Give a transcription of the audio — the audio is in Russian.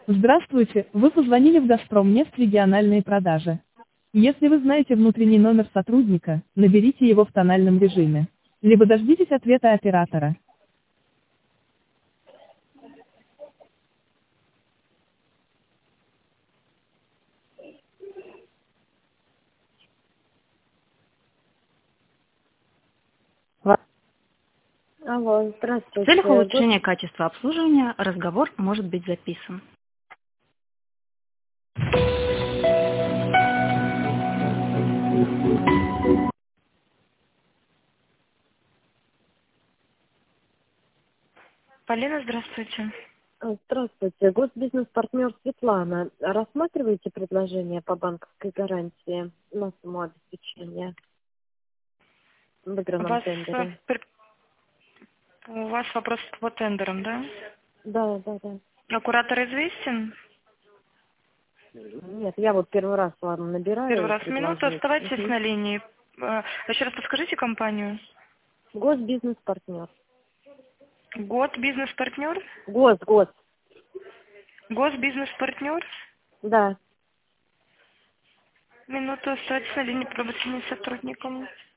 Здравствуйте, вы позвонили в «Газпромнефть» региональные продажи. Если вы знаете внутренний номер сотрудника, наберите его в тональном режиме. Либо дождитесь ответа оператора. Алло, В целях здравствуйте. улучшения качества обслуживания разговор может быть записан. Полина, здравствуйте. Здравствуйте. Госбизнес-партнер Светлана. Рассматриваете предложение по банковской гарантии на сумму обеспечения в выигранном тендере? У вас вопрос по тендерам, да? Да. А куратор известен? Нет, я вот первый раз вам набираю. Первый раз. Минуту, предложить. оставайтесь на линии. Еще раз подскажите компанию. Госбизнес-партнер. Год бизнес-партнер? Гос. Госбизнес-партнер? Да. Минуту, оставайтесь на линии, пробовать с сотрудником.